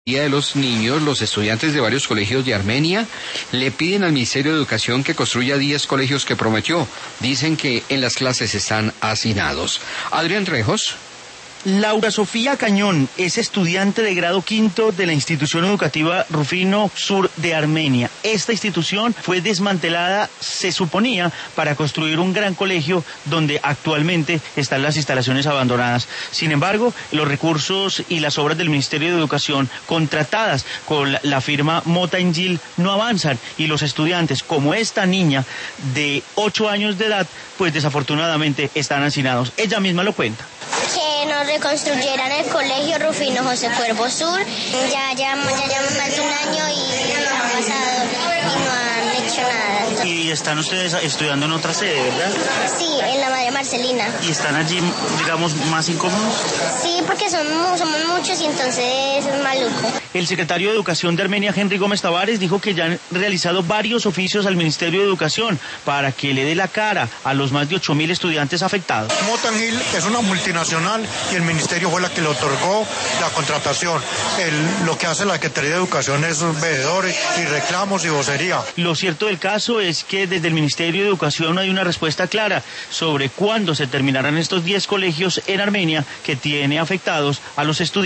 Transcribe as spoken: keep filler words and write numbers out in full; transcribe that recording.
de los niños, los estudiantes de varios colegios de Armenia le piden al Ministerio de Educación que construya diez colegios que prometió. Dicen que en las clases están hacinados. Adrián Rejos. Laura Sofía Cañón es estudiante de grado quinto de la institución educativa Rufino Sur de Armenia. Esta institución fue desmantelada, se suponía, para construir un gran colegio donde actualmente están las instalaciones abandonadas. Sin embargo, los recursos y las obras del Ministerio de Educación contratadas con la firma Mota Engil no avanzan y los estudiantes, como esta niña de ocho años de edad, pues desafortunadamente están hacinados. Ella misma lo cuenta. Que nos reconstruyeran el colegio Rufino José Cuervo Sur. Ya llevamos, ya llevamos más de un año y han pasado y no han hecho nada. Y están ustedes estudiando en otra sede, ¿verdad? Sí, en la Madre Marcelina. ¿Y están allí, digamos, más incómodos? Sí, porque somos, somos muchos y entonces es maluco. El secretario de Educación de Armenia, Henry Gómez Tavares, dijo que ya han realizado varios oficios al Ministerio de Educación para que le dé la cara a los más de ocho mil estudiantes afectados. Mota Engil es una multinacional y el Ministerio fue la que le otorgó la contratación. El, lo que hace la Secretaría de Educación es veedores y reclamos y vocería. Lo cierto del caso es que desde el Ministerio de Educación no hay una respuesta clara sobre cuándo se terminarán estos diez colegios en Armenia que tiene afectados a los estudiantes.